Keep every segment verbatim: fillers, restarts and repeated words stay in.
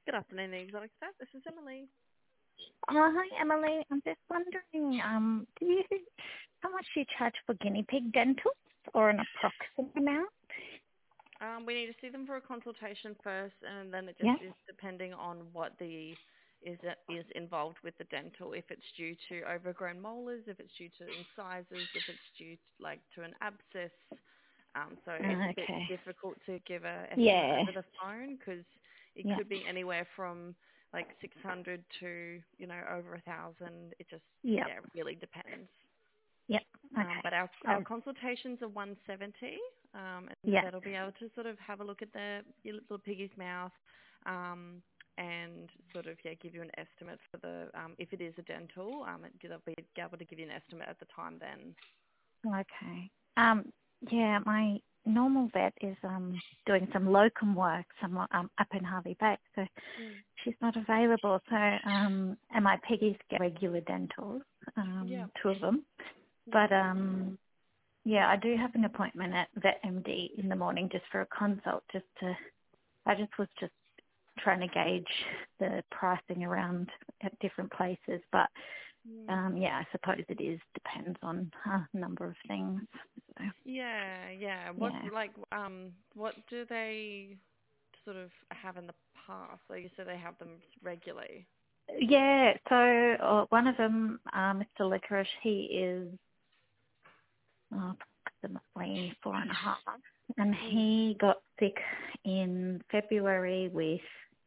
Good afternoon, Exotic Staff. This is Emily. Oh, hi, Emily. I'm just wondering, um, do you, how much do you charge for guinea pig dentals or an approximate amount? Um, we need to see them for a consultation first, and then it just Yeah. is depending on what the is is involved with the dental. If it's due to overgrown molars, if it's due to incisors, if it's due to, like to an abscess. Um, so it's a bit Okay. difficult to give a estimate Yeah. over the phone because it Yeah. could be anywhere from like six hundred to you know over a thousand. It just Yeah. yeah really depends. Yeah. Um, Okay. but our our Um, consultations are one seventy, um, and yeah. that'll be able to sort of have a look at the your little piggy's mouth, um, and sort of yeah give you an estimate for the um, if it is a dental, um, it, they'll be able to give you an estimate at the time then. Okay. Um, yeah, my normal vet is um doing some locum work somewhat um up in Harvey Bay, so Mm. she's not available. So um, and my piggies get regular dentals, Yeah. um, two of them, Yeah. but um. Yeah, I do have an appointment at Vet M D in the morning just for a consult. Just to, I just was just trying to gauge the pricing around at different places. But Mm. um, yeah, I suppose it is depends on a number of things. So, Yeah. Yeah. What yeah, like um what do they sort of have in the past? Like you said, they have them regularly. yeah. So uh, one of them, uh, Mister Licorice, he is uh, approximately four and a half, and Mm. he got sick in February with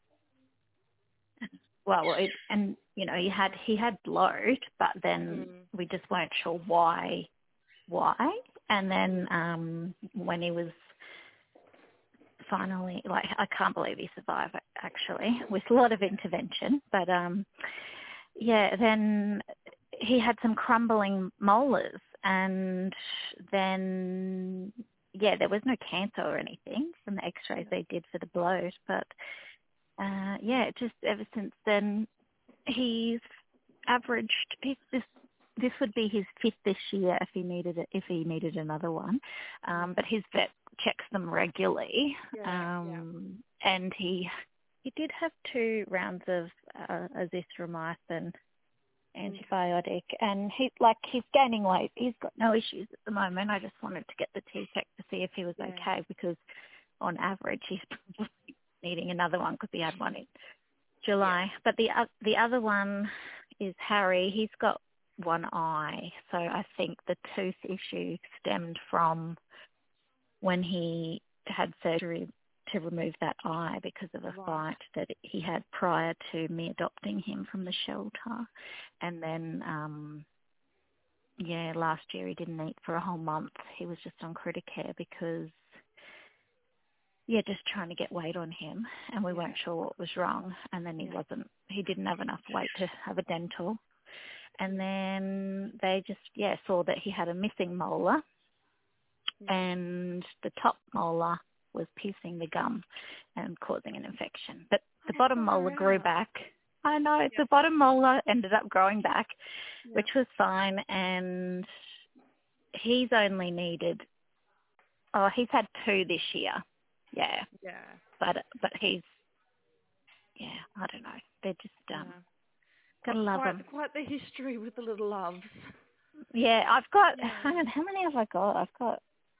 well, it, and you know, he had he had bloat, but then Mm. we just weren't sure why, why. And then um, when he was finally, like, I can't believe he survived actually, with a lot of intervention. But um, yeah, then he had some crumbling molars, and then yeah, there was no cancer or anything from the X-rays they did for the bloat, but uh, yeah, just ever since then he's averaged. He's this. This would be his fifth this year if he needed it. If he needed another one, um, Yeah. but his vet checks them regularly, Yeah. Yeah. um, and he he did have two rounds of uh, azithromycin Okay. antibiotic, and he like he's gaining weight. He's got no issues at the moment. I just wanted to get the T check to see if he was Yeah. okay because on average he's probably needing another one because he had one in Yeah. July. But the o- the other one is Harry. He's got one eye, so I think the tooth issue stemmed from when he had surgery to remove that eye because of a Right. fight that he had prior to me adopting him from the shelter. And then, um, yeah, last year he didn't eat for a whole month. He was just on Criticare because, yeah, just trying to get weight on him, and we Yeah. weren't sure what was wrong. And then he Yeah. wasn't, he didn't have enough weight to have a dental. And then they just, yeah, saw that he had a missing molar, Yeah. and the top molar was piercing the gum and causing an infection. But the Oh, bottom far molar grew out. back. I know, Yeah. the bottom molar ended up growing back, Yeah. which was fine. And he's only needed, oh, he's had two this year. Yeah. Yeah. But, but he's, yeah, I don't know. They're just, um, Yeah. gotta Got love quite them. quite the history with the little loves. Yeah, I've got, Yeah. hang on, how many have I got? I've got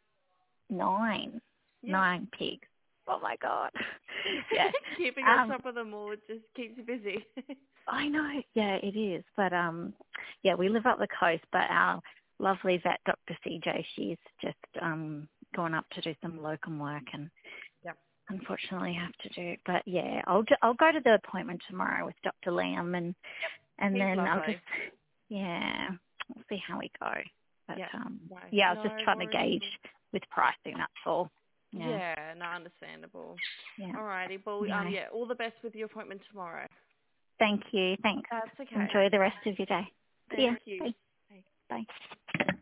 nine, Yeah. nine pigs. Oh my God. Yeah. Keeping on Um, top of them all just keeps you busy. I know. Yeah, it is. But um, yeah, we live up the coast, but our lovely vet, Doctor C J, she's just um gone up to do some locum work and Yep. unfortunately have to do. But yeah, I'll ju- I'll go to the appointment tomorrow with Doctor Liam and and He's then I'll just lovely. yeah, we'll see how we go. But Yep. um, No. yeah, I was just No trying to worries at gauge all. with pricing. That's all. Yeah. Yeah, no, understandable. Yeah. Alrighty, well, um, Anyway, yeah, all the best with your appointment tomorrow. thank you. Thanks. That's okay. Enjoy the rest of your day. See ya. Thank you. Bye. Bye. Bye.